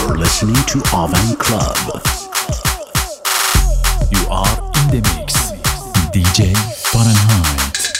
You're listening to Avant Club. You are in the mix. DJ Fahrenheit.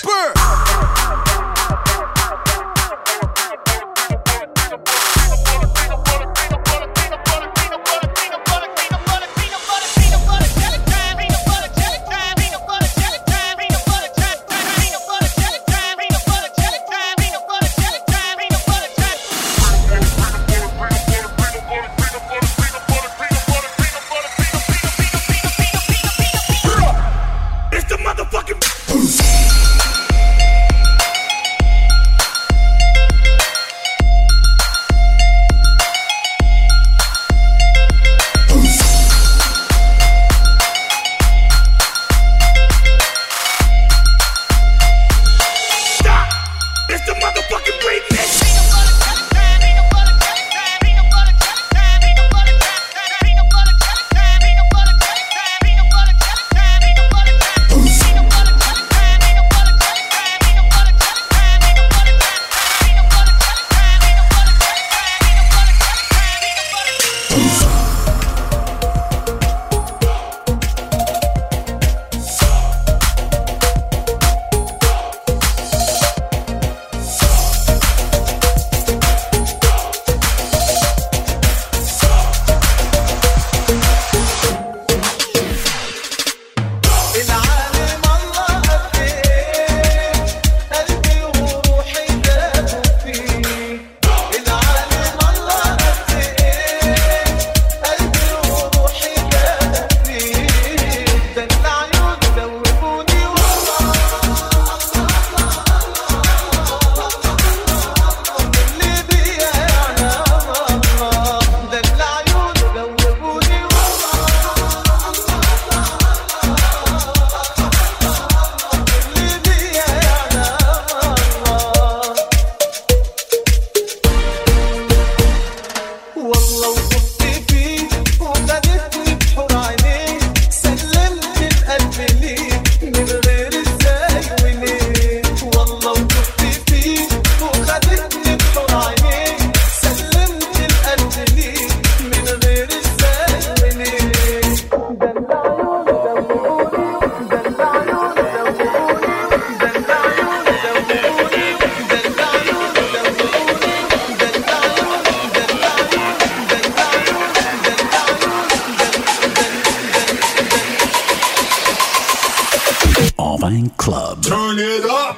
Avant Club. Turn it up.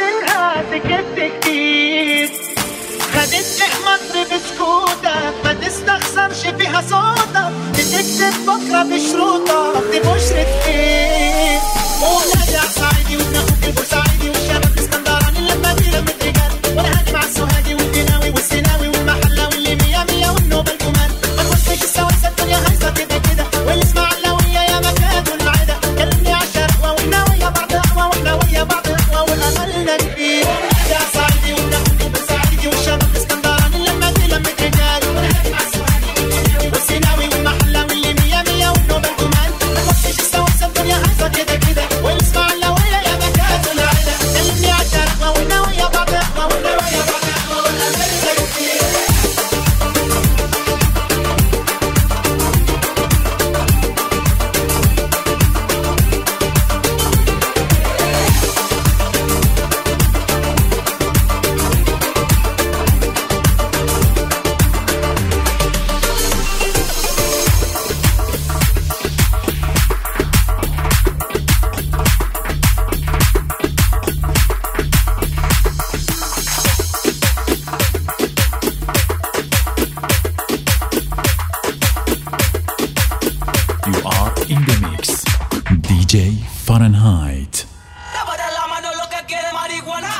خدتني مصر بسكوتة صوتك بتكتب بكرة بشروطك دي بشرة ايه ونادي عالصعيدي وناخد البورسعيدي والشباب الاسكندراني لما دي لمة رجال وانا هاجي مع السوهاجي والديناوي والسيناوي والمحلة واللي مية مية والنوبة الجمال ما تخشش السويسة الدنيا هايصة كده كده والاسماعيلاوية يا مكاد والعدا كلمني عالشرقوة واحنا ويا بعض قهوة واحنا ويا بعض قهوة والأملنا كبير ونادي عالصعيدي وناخد البورسعيدي والشباب الاسكندراني لما دي لمة رجال وانا هاجي مع السوهاجي والسيناوي والمحلة واللي مية مية والنوبة الجمال ما تخشش السويسة الدنيا هايصة كده كده والاسماعيلاوية يا مكاد والعدا كلمني عالشرقوة واحنا ويا بعض قهوة واحنا ويا بعض قهوة والأملنا كبير. You are in the mix. DJ Fahrenheit. Levanta la mano lo que quiere marihuana.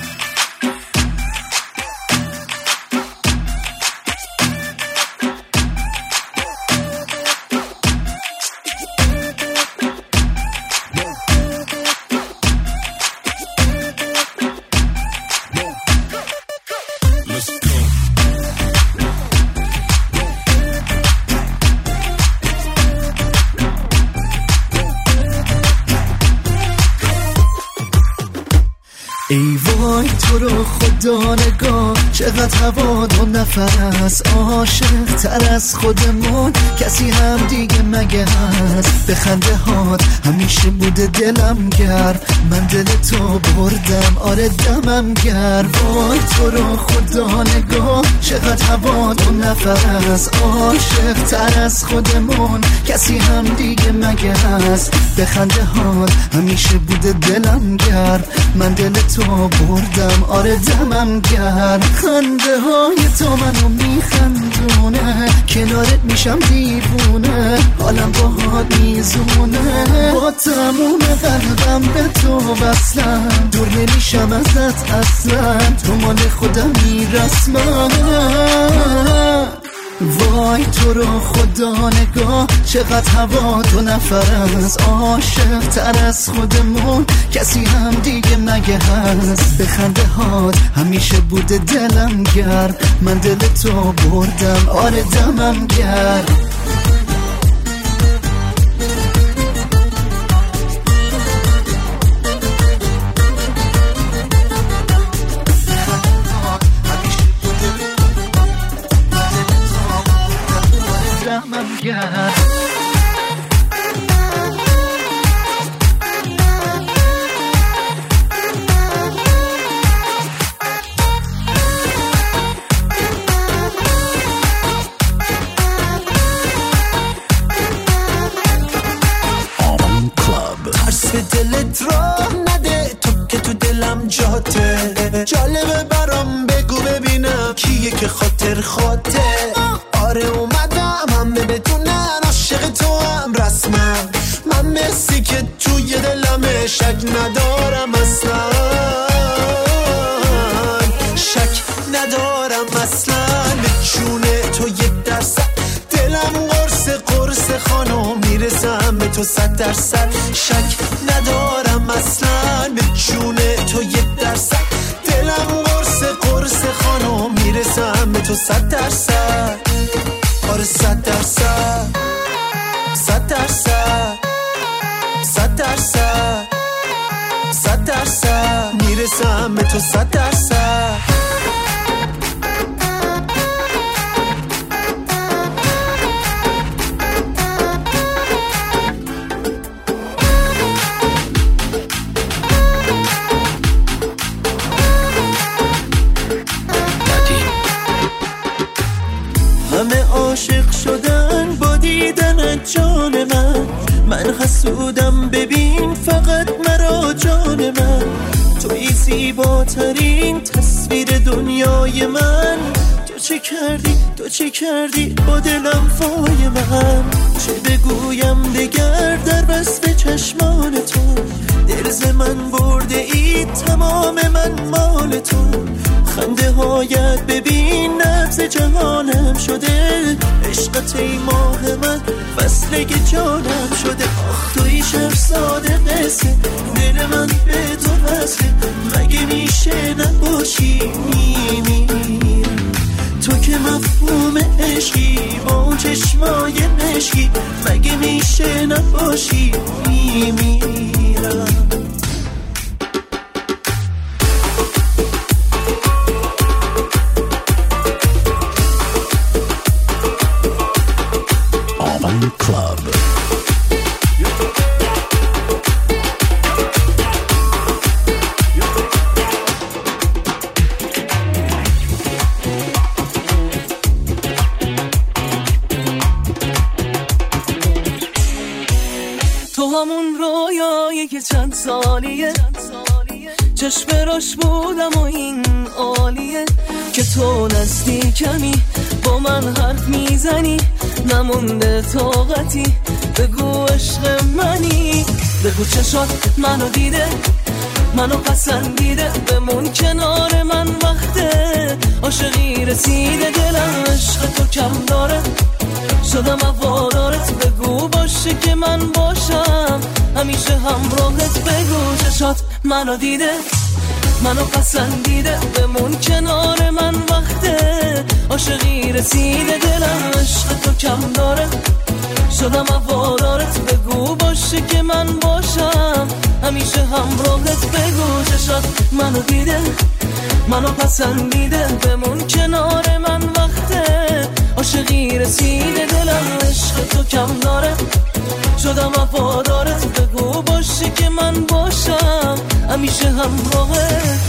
ای وای تو رو خدا نگاه چقدر هوا دو نفس عاشق تر از خودمون کسی هم دیگه مگه هست به خنده هات همیشه بوده دلم گرم من دل تو بردم آره دمم گرم وای تو رو خدا نگاه چقدر هوا دو نفس عاشق تر از خودمون کسی هم دیگه مگه هست به خنده هات همیشه بوده دلم گرم من دل تو بردم آره دمم گرم خنده های تو منو میخندونه کنارت میشم دیوونه حالم باهات میزونه با تموم قلبم به تو وصلم دور نمیشم ازت اصلا تو مال خودم میرسمم وای تو رو خدا نگاه چقدر هوا دو نفر از عاشق تر از خودمون کسی هم دیگه مگه هست به خنده هات همیشه بوده دلم گرم من دل تو بردم آره دمم گرم دلت را نده تو که تو دلم جاته جالبه برام بگو ببینم کیه که خاطر خاطر آره اومدم همه بدونن عاشق تو هم رسمم من مسی که توی دلم شک ندارم اصلا شک ندارم اصلا به جونه تو 1% دلم قرص خانم میرسم به تو 100% شک ندارم اصلا به جونه تو 1% دلم قرص خانم میرسم به تو 100% آره 100% 100% میرسم به تو 100% همه عاشق شدن با دیدن جان من حسودم ببین فقط مرا جان من توی زیباترین تصویر دنیای من تو چه کردی با دلم وای من، چه بگویم دگر در وصف چشمان تو، دل ز من برده ای تمام من مال تو، خنده هایت ببین نبض جهانم شده، عشقت ای ماه من فصله جانم شده، آخ توی شهرزاد قصه دل من به تو وصله، مگه میشه نباشی میمیرم، تو که مفهوم عشقی با اون چشمای مشکی، مگه میشه نباشی میمیرم. Urban Club. تو همون رویایی که چند سالیه چشم روش بودم و این عالیه که تو نزدیکمی با من حرف میزنی، نمونده طاقتی بگو عشق منی، بگو چشات منو دیده منو پسندیده، بمون کنار من وقته عاشقی رسیده، دلم عشق تو کم داره شدم هوادارت، بگو باشه که من باشم همیشه همراهت، بگو چشات منو دیده منو پسندیده، بمون کنار من وقته عاشقی رسیده، دلم عشق تو کم داره شدم هوادارت، بگو باشه که من باشم همیشه همراهت، بگو چشات منو دیده منو پسندیده، بمون کنار من وقته عاشقی رسیده، دلم عشق تو کم داره شدم وفادارت، بگو باشه که من باشم همیشه همراهت.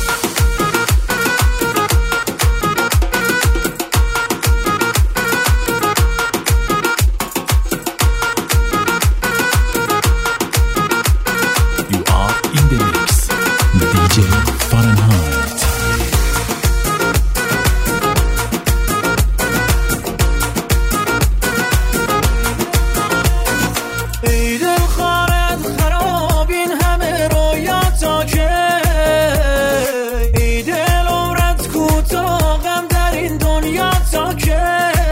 You are in the mix. DJ Fahrenheit. ای دل خارت خراب این همه رویاتا که، ای دل عمرت کوتاه غم در این دنیا تا که،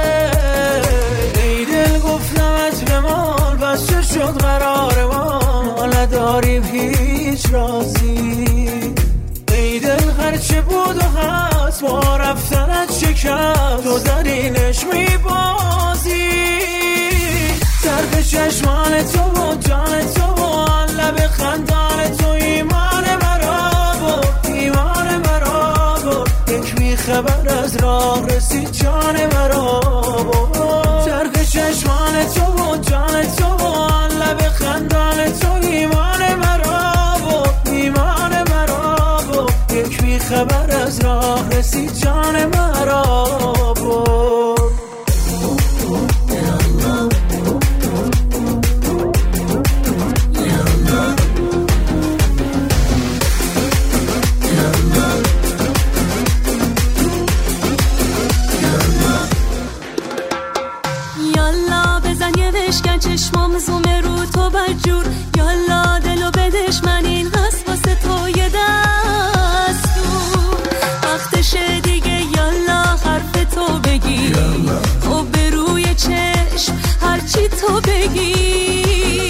ای دل گفتمت بمال بس چه شد قرار ما نداریم هیچ رازی، ای دل هرچه بود و هست با رفتنت چه کرد تو در اینش میبازی، طرف چشمان تو و جان تو و لب خندان تو ایمان مرا بود، ایمان مرا بود، یک بیخبر از راه رسید جان مرا بود، طرف چشمان تو و جان تو و لب خندان تو ایمان مرا بود، ایمان مرا بود، یک بیخبر از راه رسید جان مرا بود. چشمام زومه رو تو بجور، یالا دلو بدش من این هست واسه تو یه دستور، وقتشه دیگه یالا حرف تو بگی، خب به روی چشم هرچی تو بگی،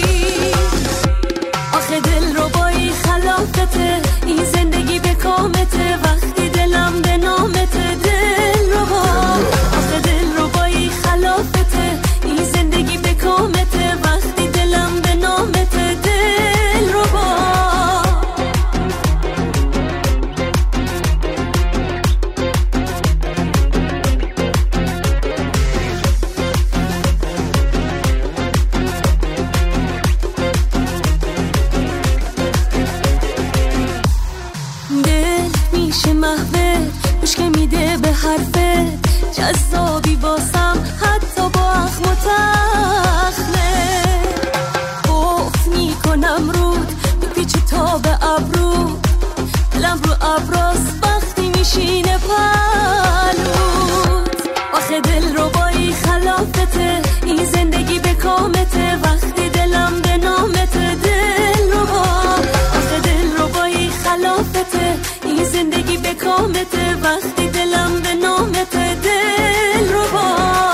آخه دل رو بایی خلافته این زندگی به کامته، وقتی دلم به نامته دل رو با، آخه دل رو بایی خلافته این زندگی به کامته، وقتی دلم به نامته دل رو با. دل میشه محوه گوش که میده به حرفه، جذابی باسم حتی با اخم و تخمه، افت میکنم رود بپیچه تا به ابرو، دلم رو ابراز وقتی میشینه پلو، نامته وقتی دلم به نامته دل رو با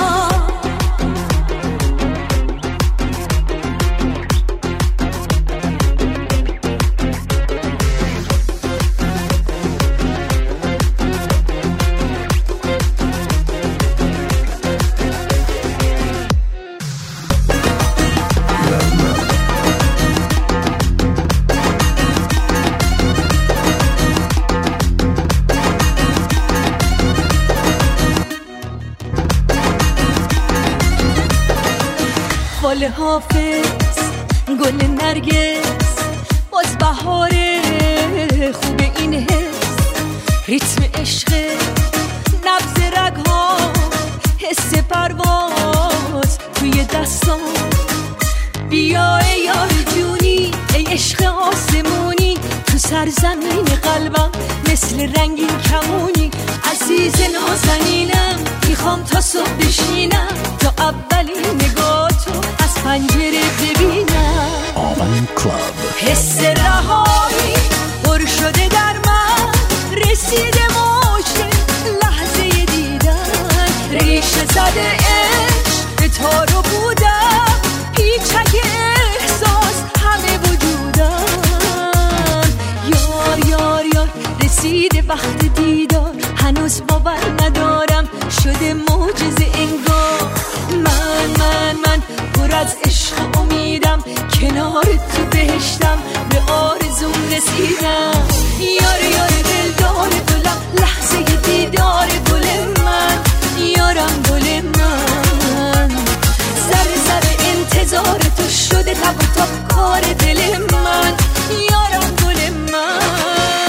فال حافظ گل نرگس باز بهاره خوب این حس ریتم عشق نبض رگها حس پرواز توی دستان بیا ای یار جونی ای عشق آسمونی تو سرزمین قلبم مثل رنگین کمونی عزیز نازنینم میخوام تا صبح بشینم تا اولین نگاه تو از پنجره ببینم آون کلاب حس رهایی پر شده در من رسیده موج لحظه دیدن ریشه زده عشق به تارو بودم پیچک احساس همه وجودم یار یار یار رسیده وقت دیدار هنوز باور ندارم شده معجزه انگار من پر از عشق امیدم کنار تو بهشتم به آرزوم رسیدم یار یار دلدار گلم لحظه دیدار گل من یارم گل من سر انتظار تو شده تب و تاب کار دل من یارم گل من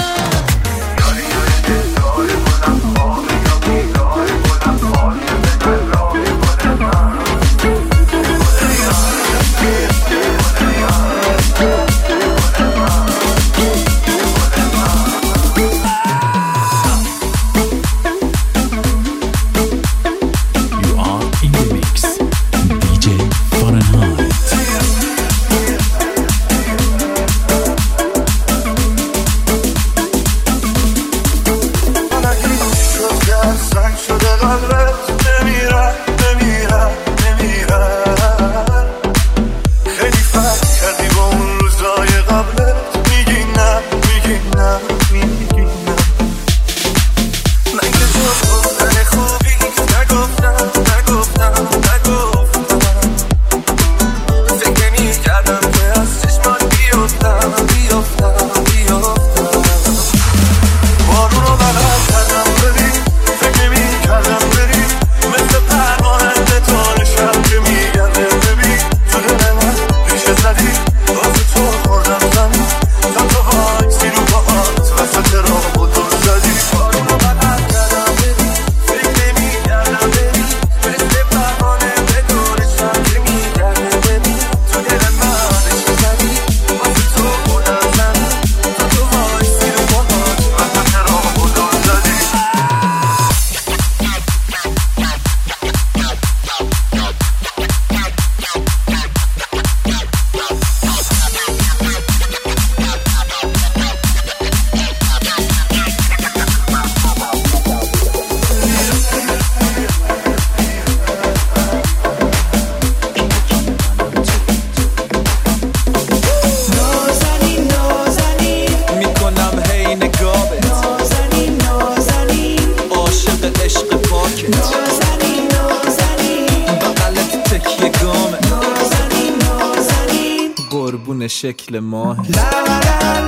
شکل ماه لا لا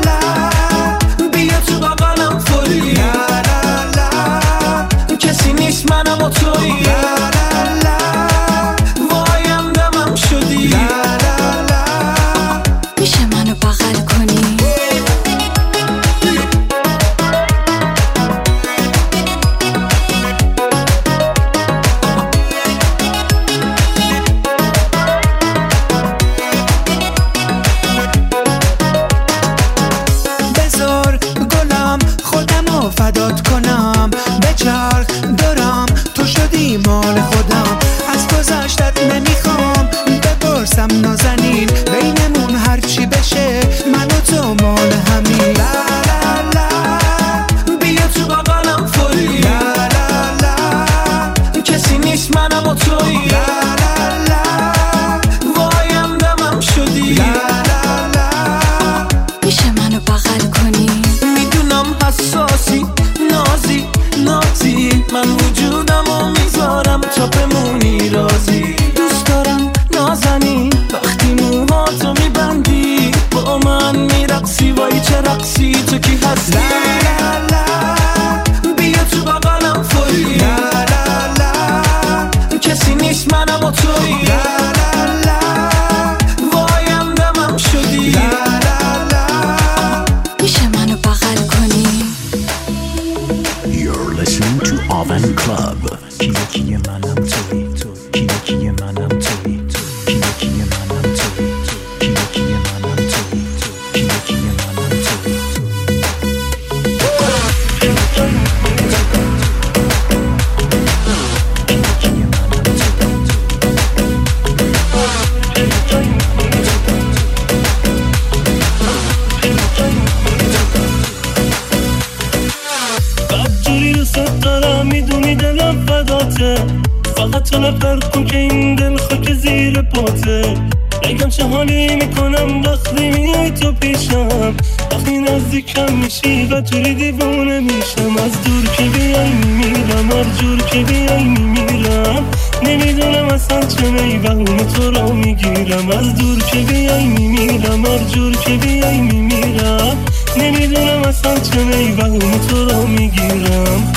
لا بیا تو بغلم فوری لا لا لا کسی نیست منم و تویی لا لا لا وایم دمم شدی لا لا لا میشه منو بغل کنی فدات کنم به چرخ دارم تو شد Club. کیه منم توی کیه منم توی کیه منم توی کیه منم توی کیه منم توی بدجوری دوست دارم میدونی دلم فداته فقط تو نپر کن که این دل خاک زیر پاته بگم چه حالی میکنم وقتی میای تو پیشم وقتی نزدیکم میشی و توری دیوونه میشم از دور که بیای میمیرم هر جور که بیای میمیرم نمیدونم اصلا چه میبهونه تو را میگیرم از دور که بیای میمیرم هر جور که بیای میمیرم نمیدونم اصلا چه میبهونه تو را میگیرم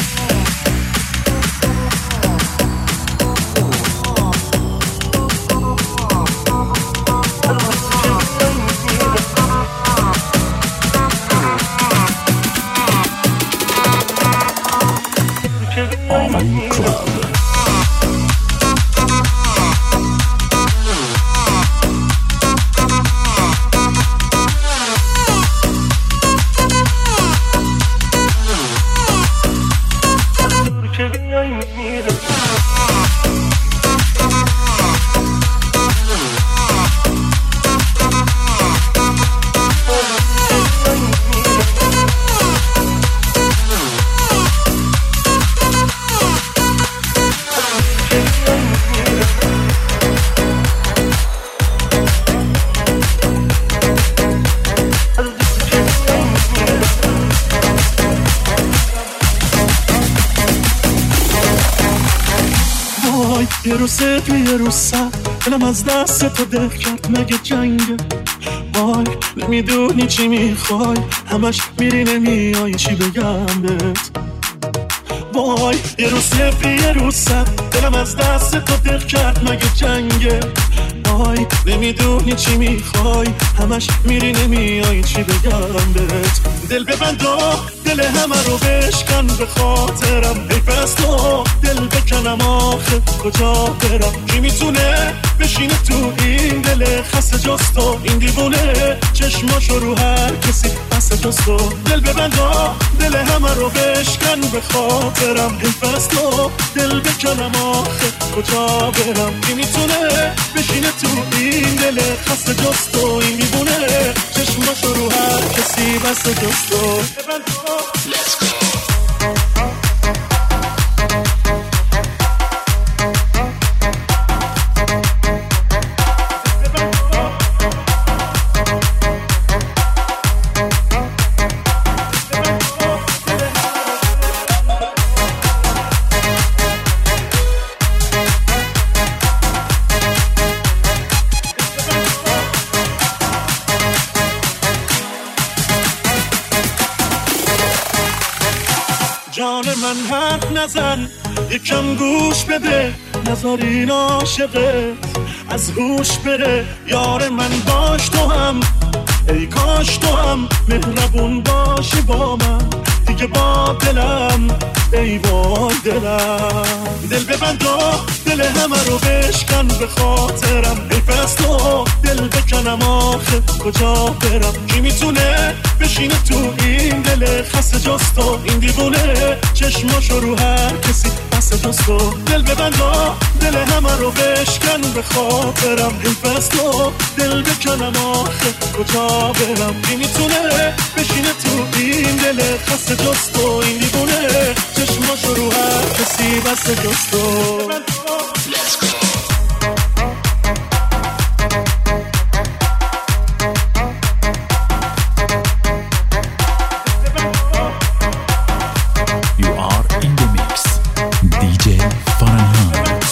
Fun Club. یه رو صفر یه رو صد دلم از دست تو دل کرد مگه جنگه وای نمیدونی چی میخوای همش میری نمیای چی بگم بهت وای یه رو صفر یه رو صد دلم از دست تو دل کرد مگه جنگه وای نمیدونی چی میخوای همش میری نمیای چی بگم بهت دل ببند و دل همه رو بشکن به خاطرم حیف از تو دل بکنم آخه کجا برم کی میتونه بشینه تو این دل خسته جز تو این دیوونه چشماشو رو هر کسی بسته جز تو دل ببند و دل همه رو بشکن به خاطرم حیف از تو دل بکنم آخه کجا برم کی میتونه بشینه تو این دل خسته جز تو این دیوونه چشماشو رو هر کسی بسته جز تو Let's go. جان من حرف نزن یکم گوش بده نذار این عاشقت از هوش بره یار من باش تو هم ای کاش تو هم مهربون باشی با من دیگه با دلم ای وای دلم دل ببند و دل همه رو بشکن به خاطرم حیف از تو دل بکنم آخه کجا برم کی میتونه بشینه تو این دل خسته جز تو این دیوونه چشماشو رو هر کسی بسته جز تو دل ببند و دل همه رو بشکن به خاطرم حیف از تو دل بکنم آخه کجا برم کی میتونه بشینه تو این دل خسته جز تو این دیوونه چشماشو رو هر کسی بسته جز تو Let's go. You are in the mix. DJ Fahrenheit.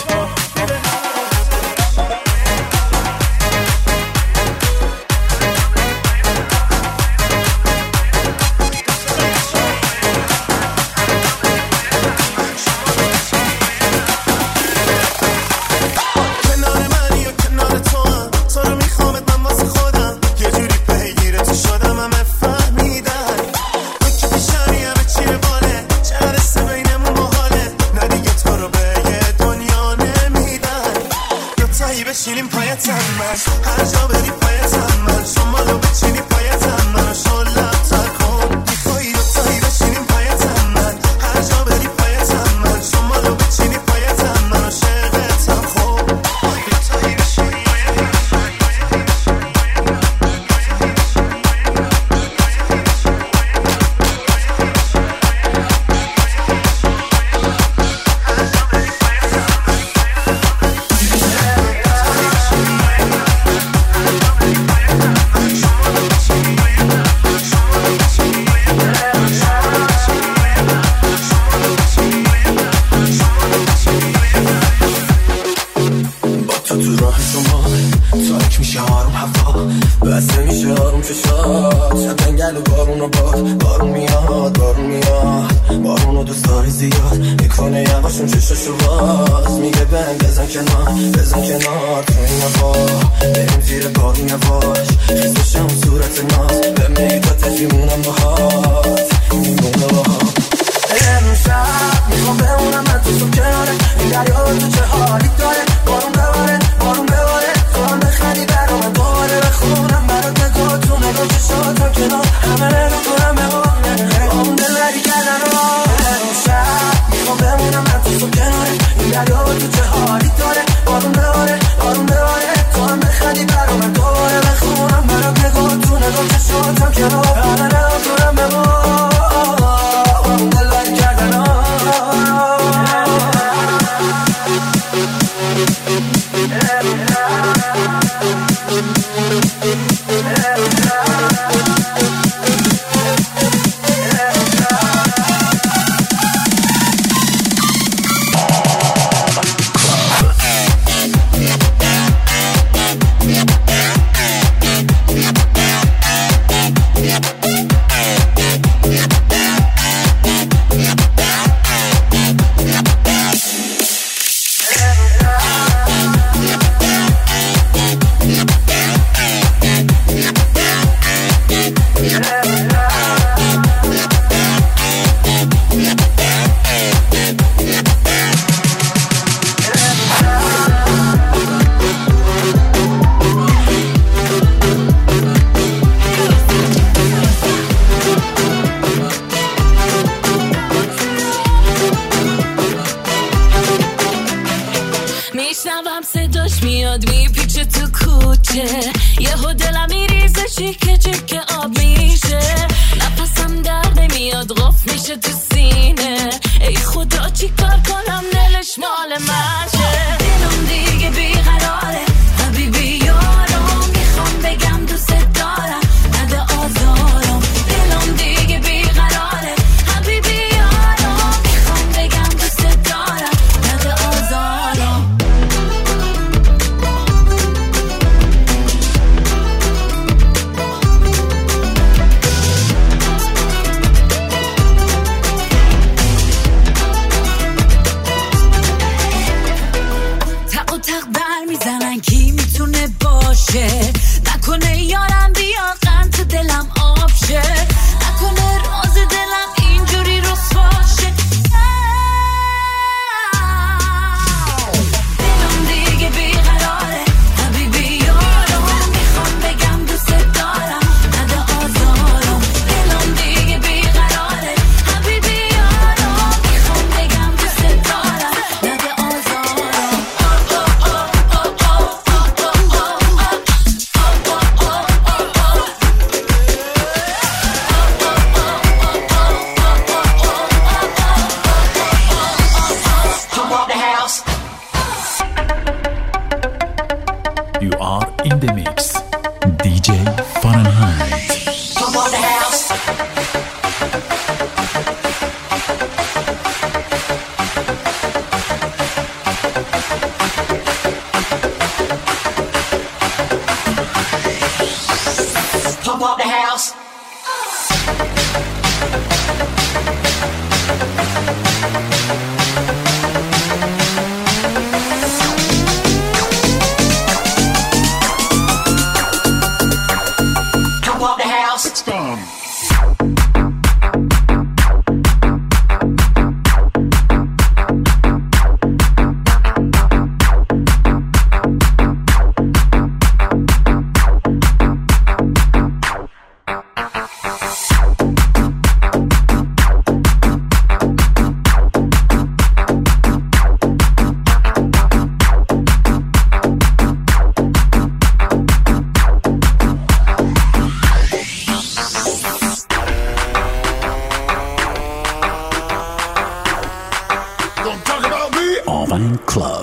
آفرین کلاب.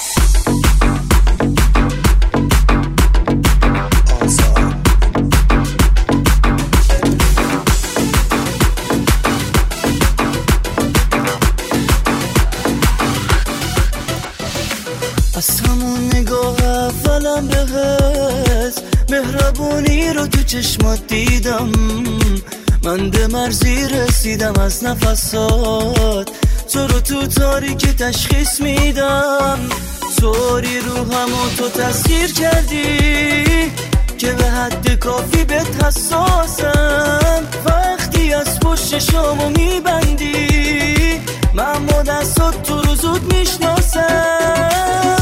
از همون نگاه اولم بهت مهربونی رو تو چشمات دیدم، من به مرزی رسیدم از نفسات، تو رو تو تاریکی تشخیص میدم، طوری روحمو تو تسخیر کردی که به حد کافی بهت حساسم، وقتی از پشت شامو میبندی من با دستات تو رو زود میشناسم.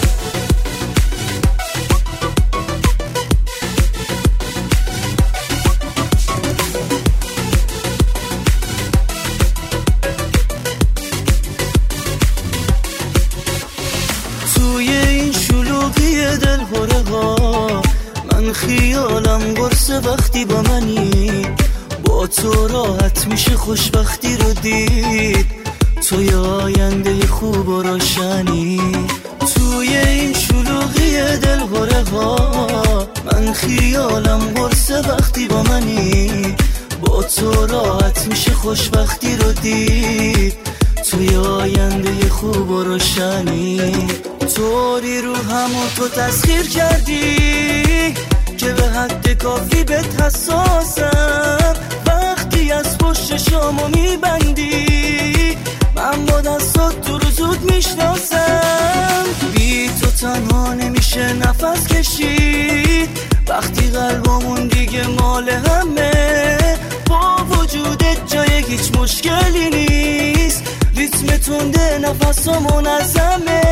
توی این شلوغی دلهوره ها من خیالم قرصه وقتی با منی، با تو راحت میشه خوشبختی رو دید، توی آینده خوب و روشنی. توی این شلوغی دلهوره ها من خیالم قرصه وقتی با منی، با تو راحت میشه خوشبختی رو دید، توی آینده خوب و روشنی. طوری رو همو تو تسخیر کردی که به حد کافی بهت حساسم، وقتی از پشت شامو میبندی من با دستات تو رو زود میشناسم. بی تو تنها نمیشه نفس کشید، وقتی قلبمون دیگه مال همه، با وجودت جای هیچ مشکلی نیست، ریتم تنده نفسم منظمه.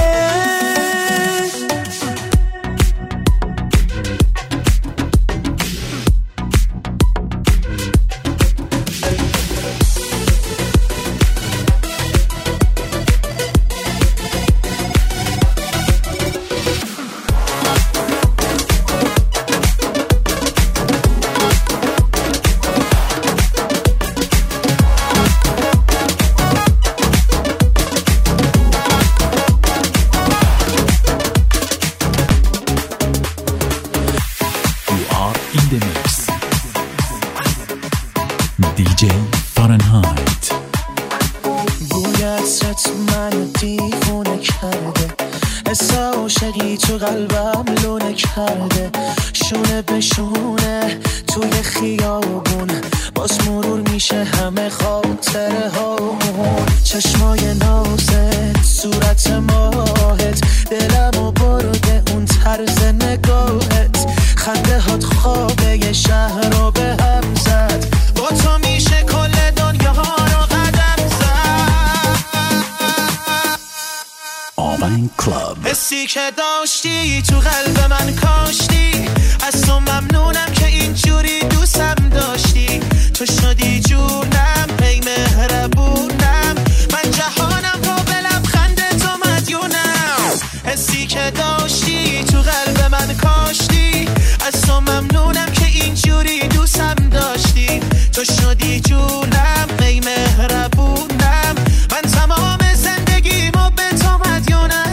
تو قلبم لونه کرده، شونه به شونه توی خیابون، باز مرور میشه همه خاطره هامون، چشمای نازت صورت ماهت، دلمو برده اون طرز نگاهت، خنده هات خوابه یه شهر رو به هم زد، با تو میشه کل دنیا رو قدم زد. آفرین کلاب. حسی که داشتی تو قلب من کاشتی، از تو ممنونم که اینجوری دوستم داشتی، تو شدی جونم ای مهربونم، من جهانم رو به لبخند تو مدیونم. حسی که داشتی تو قلب من کاشتی، از تو ممنونم که اینجوری دوستم داشتی، تو شدی جونم ای مهربونم، من تمام زندگیمو به تو مدیونم.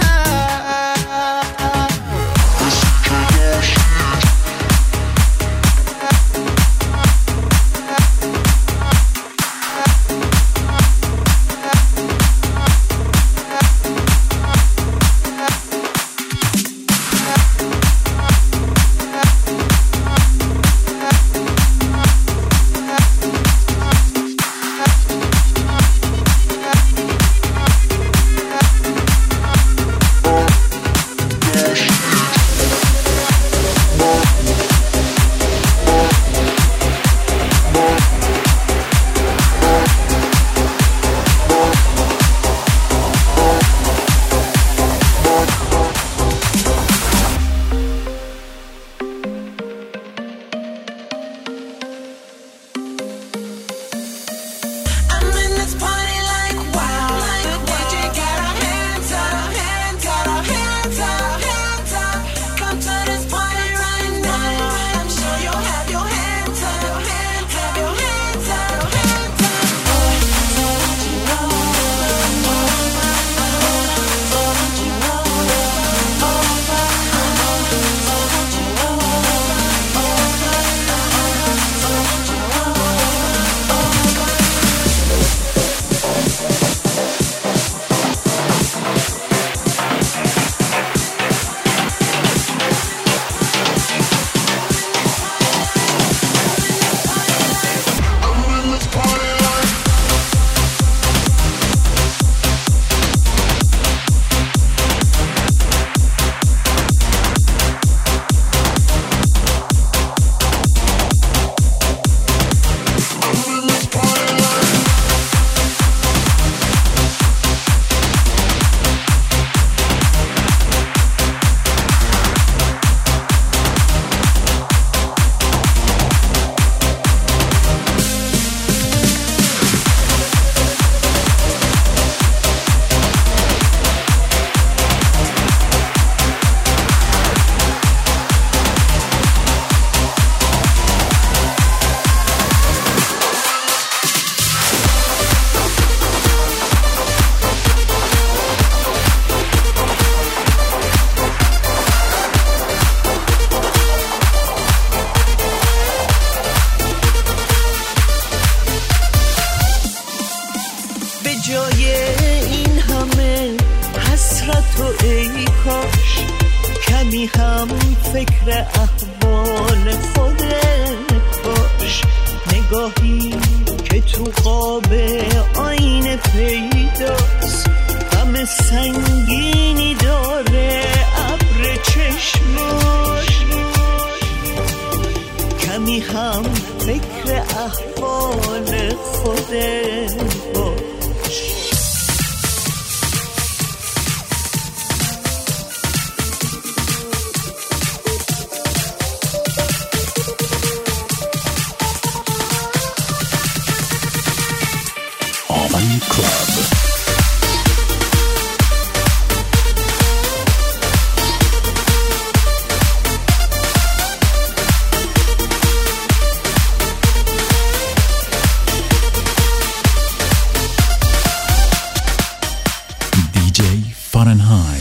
تو ای کاش کمی هم فکر احوال خودت باش. نگاهی که تو قاب آینه پیداست، غم سنگینی داره ابر چشماش. کمی هم فکر احوال خودت باش. Urban Club. DJ Fahrenheit.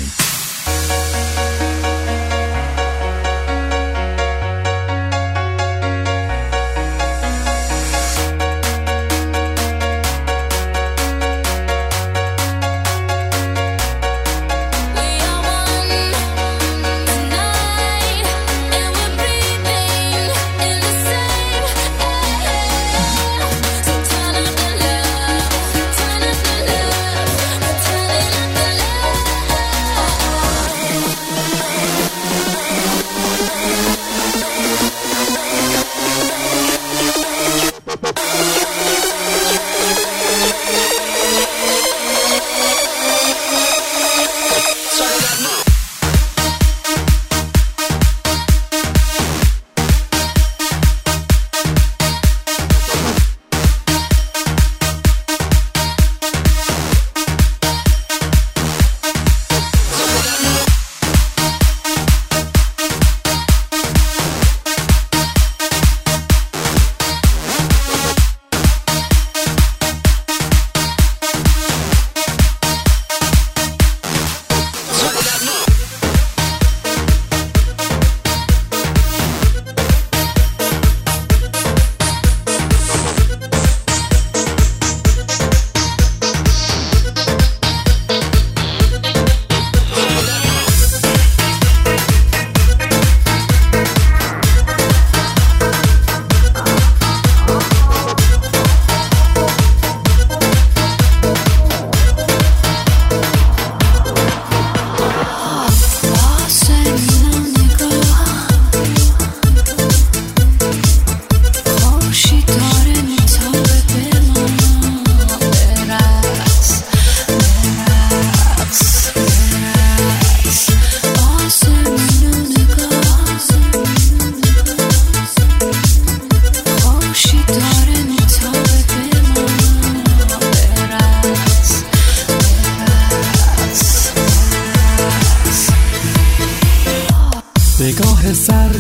نگاه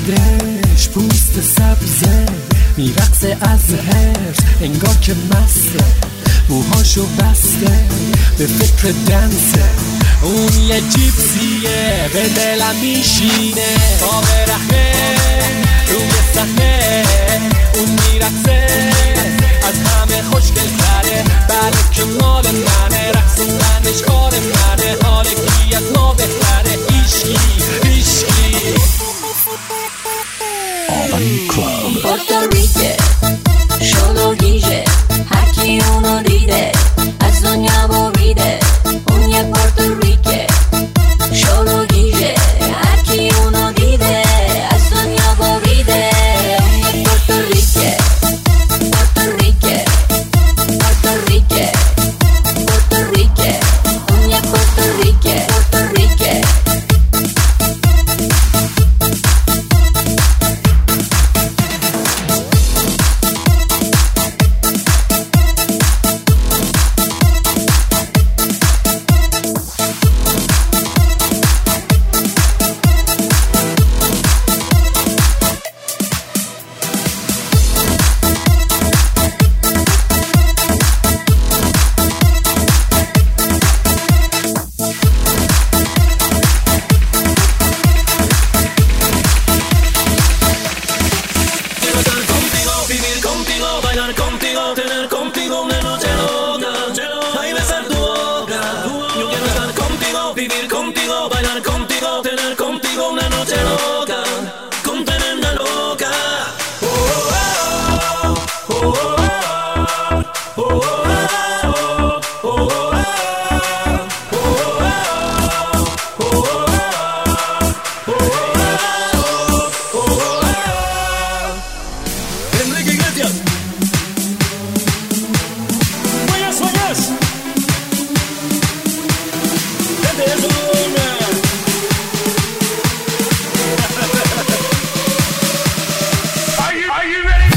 سردش پوست سبزه میرقصه از هرس انگار که مسته، موهاشو بسته به فکر دنسه. اون یه جیپسیه به دلم میشینه، با برهنه روی صحنه اون میرقصه از همه خوشگل تره. برای که مال منه، رقصوندنش کار منه، حال کی از ما بهتره. هیشکی Urban Club. Puerto Rico, solo dice, a chi uno ride, a sogna borride, ogni Puerto Rico, solo dice, a chi uno ride, a sogna borride, ogni Puerto Rico, Puerto Rico, Puerto Rico, Puerto Rico, ogni Puerto Rico. vivir contigo, bailar contigo, tener contigo una noche loca, con tremenda loca. Enrique Iglesias. Vayas, vayas. Desde el lunes. Are you ready?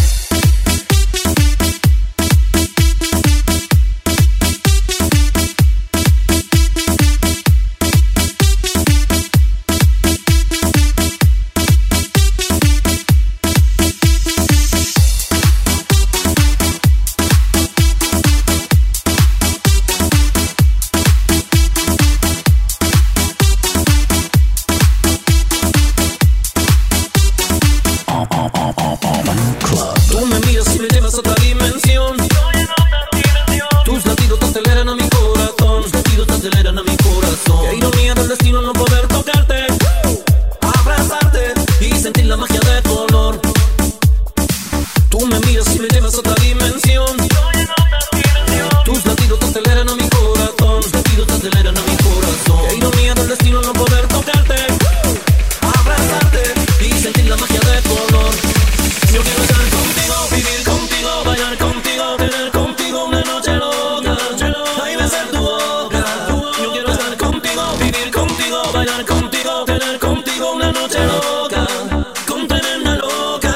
Tú me miras y me llevas a otra dimensión. Tus latidos aceleran a mi corazón. Tus latidos aceleran a mi corazón. Qué ironía del destino no poder tocarte, abrazarte y sentir la magia de tu olor. Tú me miras y me llevas a otra dimensión. Tus latidos aceleran a mi corazón. Tus latidos aceleran a mi corazón. Qué ironía del destino no poder tocarte, abrazarte y sentir la magia de tu olor. Yo quiero estar contigo, vivir contigo, bailar contigo, tener contigo una noche loca, ay, besar tu boca. Yo quiero estar contigo, vivir contigo, bailar contigo, tener contigo una noche loca, con tremenda loca.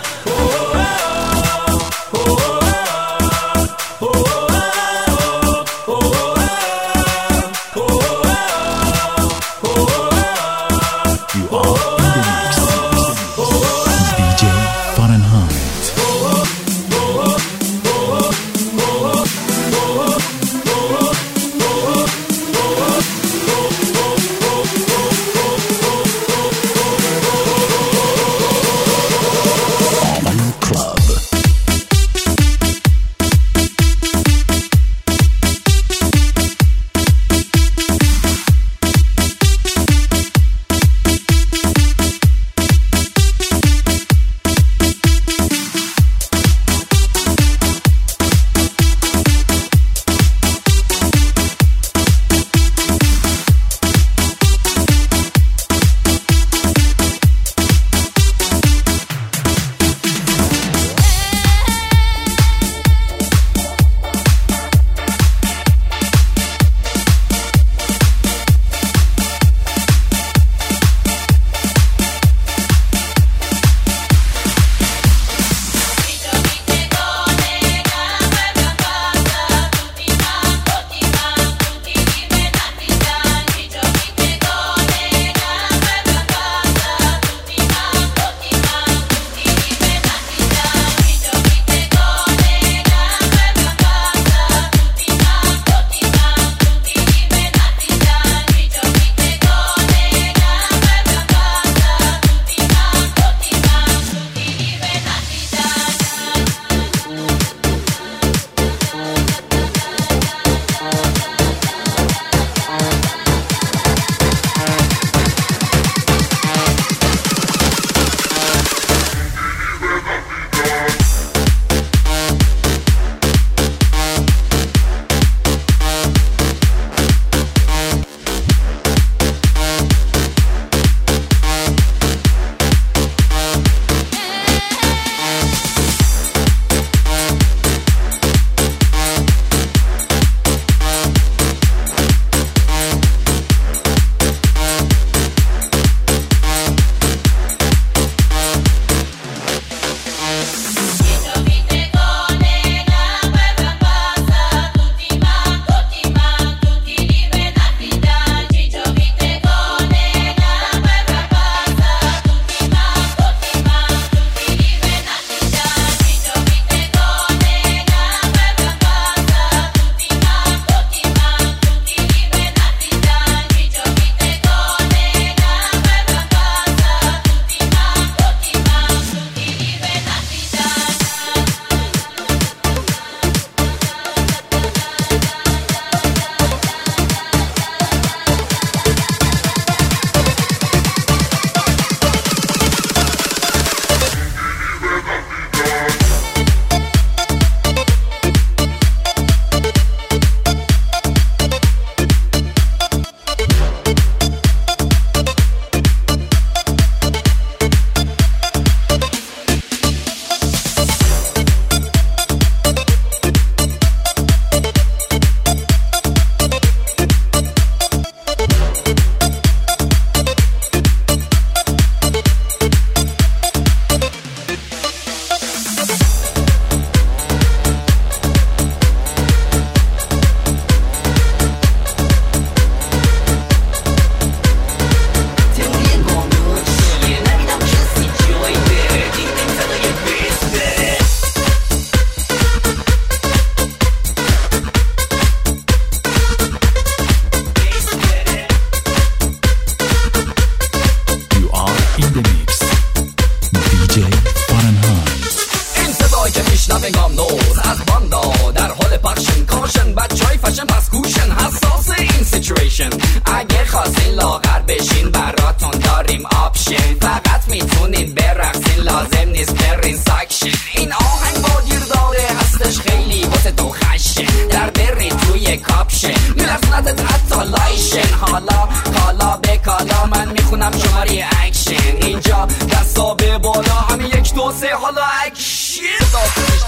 You are in the mix. DJ Fahrenheit. میتونین برقصین لازم نیست برین ساکشن این آهنگ با گیر داره هستش خیلی واسه تو خشه در برین توی کاپشن میرسونتت حتی لایشن حالا کالا به کالا من میخونم شماره اکشن اینجا دستا به بالا همین 1 2 3 حالا اکشن